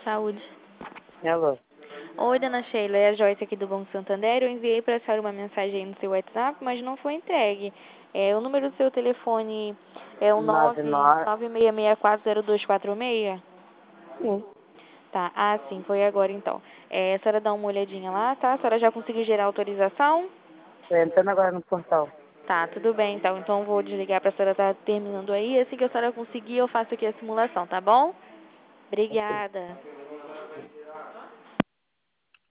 Saúde. Alô? Oi, dona Sheila, é a Joyce aqui do Banco Santander. Eu enviei para a senhora uma mensagem aí no seu WhatsApp, mas não foi entregue. O número do seu telefone é o 99. 996640246? Sim. Tá, sim, foi agora então. A senhora dá uma olhadinha lá, tá? A senhora já conseguiu gerar autorização? Tô entrando agora no portal. Tá, tudo bem então. Então eu vou desligar para a senhora estar terminando aí. Assim que a senhora conseguir, eu faço aqui a simulação, tá bom? Ok. Obrigada.